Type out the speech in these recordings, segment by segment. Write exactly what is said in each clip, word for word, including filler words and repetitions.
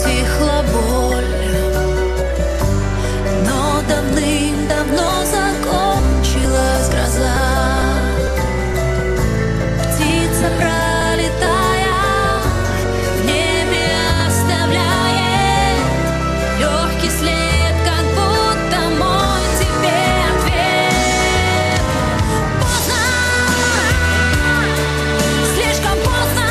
стихла боль, но давным-давно закончилась гроза. Птица, пролетая в небе, оставляет легкий след, как будто мой тебе ответ. Поздно, слишком поздно,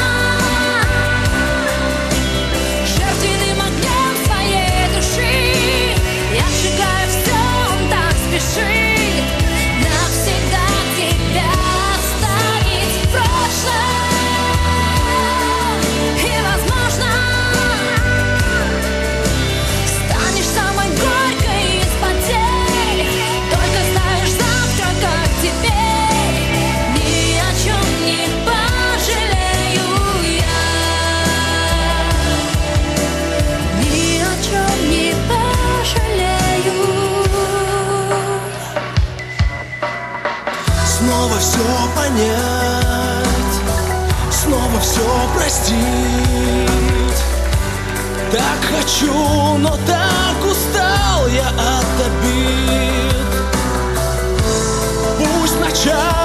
жертвенным огнем своей души я сжигаю все, он так спешит навсегда тебя оставить в прошлом. И, возможно, станешь самой горькой из потерь. Только знаешь завтра, как теперь, ни о чем не пожалею я, ни о чем не пожалею. Снова все понять, снова все простить. Так хочу, но так устал я от обид. Пусть вначале